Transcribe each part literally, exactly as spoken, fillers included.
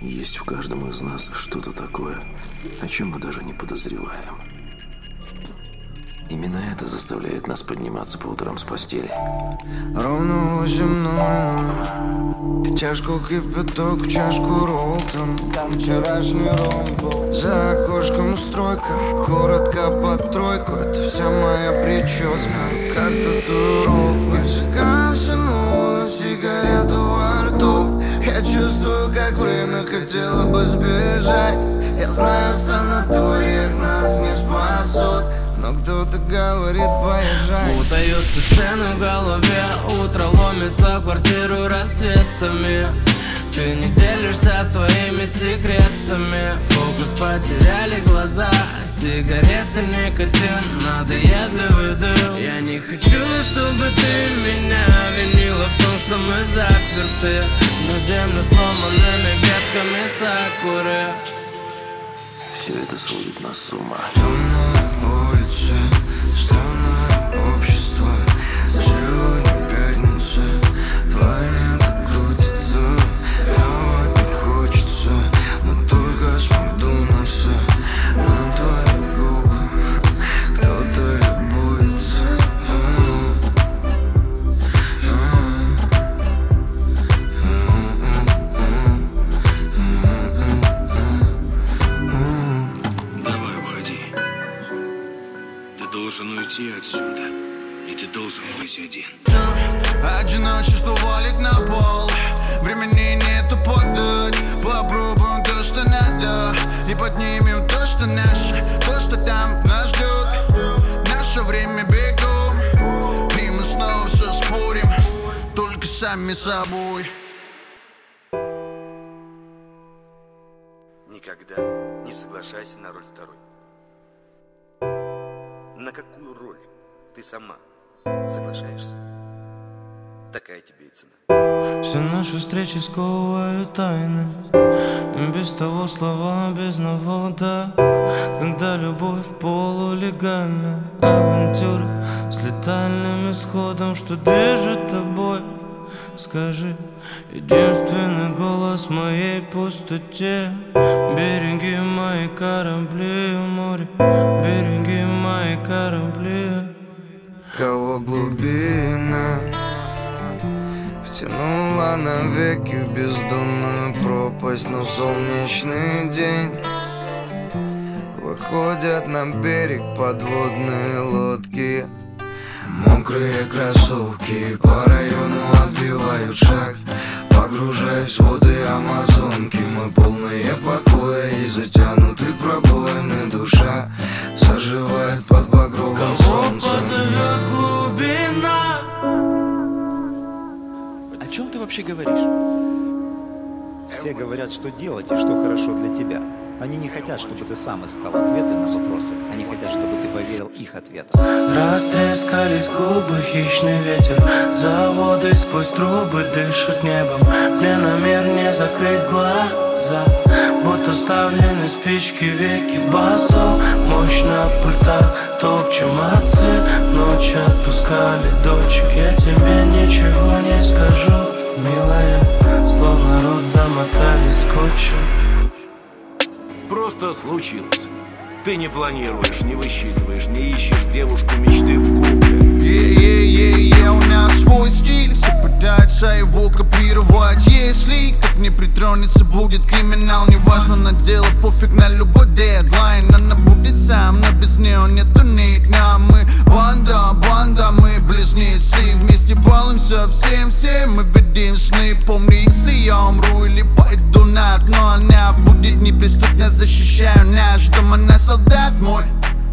Есть в каждом из нас что-то такое, о чем мы даже не подозреваем. Именно это заставляет нас подниматься по утрам с постели. Ровно восемь ноль ноль. Чашку кипяток, в чашку роллтон. Там вчерашний ром был. За окошком стройка, коротко под тройку. Это вся моя прическа, как татуировка. Зажигаю всю новую сигарету во рту. Я чувствую, как время хотело бы сбежать. Я знаю, в санаториях нас не спасут, но кто-то говорит поезжай. Путаются сцены в голове, утро ломится в квартиру рассветами. Ты не делишься своими секретами. Фокус потеряли глаза, сигареты, никотин, надоедливый дым. Я не хочу, чтобы ты меня винила в том, что мы заперты на землю сломанными ветками сакуры. Все это сводит нас с ума. Темная улица, странное общество. Сегодня пятница, планета крутится. Плавать не хочется, но только с Макдональдса. На твои губы кто-то любуется. Давай, уходи. Ты должен уйти отсюда, и ты должен быть один. Одиночество валит на пол, времени нету подать. Попробуем то, что надо, и поднимем то, что наше, то, что там нас ждет. Наше время бегом, и мы снова все спорим, только сами с собой. Никогда не соглашайся на роль второй. На какую роль ты сама соглашаешься, такая тебе и цена. Все наши встречи сковывают тайны, и без того слова без наводок. Когда любовь полулегальна, авантюра с летальным исходом. Что движет тобой? Скажи, единственный голос в моей пустоте. Береги мои корабли, море, береги мои корабли. Кого глубина втянула навеки в бездонную пропасть. Но в солнечный день выходят на берег подводные лодки. Мокрые кроссовки по району отбивают шаг, погружаясь в воды Амазонки. Мы полные покоя и затянуты пробоины. Душа заживает под багровым Кого солнцем. позовет глубина? О чем ты вообще говоришь? Все говорят, что делать и что хорошо для тебя. Они не хотят, чтобы ты сам искал ответы на вопросы. Они хотят, чтобы ты поверил их ответам. Растрескались губы, хищный ветер. Заводы сквозь трубы дышат небом. Мне на мир не закрыть глаза, будто вставлены спички веки. Басом мощь на пультах, топчем отцы. Ночь отпускали дочек. Я тебе ничего не скажу, милая, словно рот замотали скотчем. Просто случилось. Ты не планируешь, не высчитываешь, не ищешь девушку мечты в гугле. Е-е-е-е, у нас свой стиль, все пытаются его копировать. Если кто-то не притронется, будет криминал. Неважно, на дело, пофиг на любой дедлайн. Она будет сам, но без нее нету ни дня. Мы банда, банда, мы близнецы. Вместе балуемся всем, всем мы видим сны. Помни, если я умру или пойду на дно, она будет неприступна, защищаю наш дом. Она солдат мой.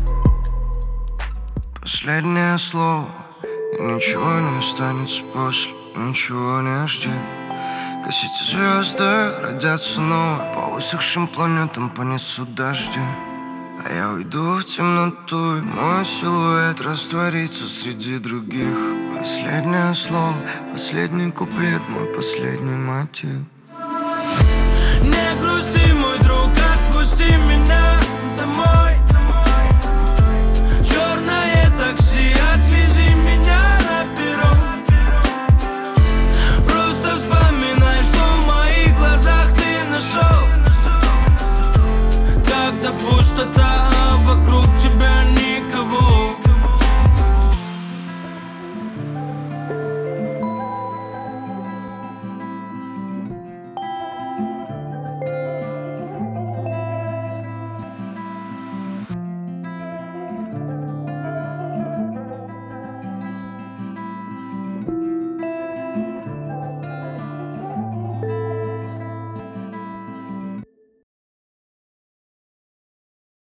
Последнее слово, и ничего не останется после. Ничего не жди. Гасите звезды, родятся новые. По высохшим планетам понесут дожди. А я уйду в темноту, и мой силуэт растворится среди других. Последнее слово, последний куплет, мой последний мотив. Не грусти.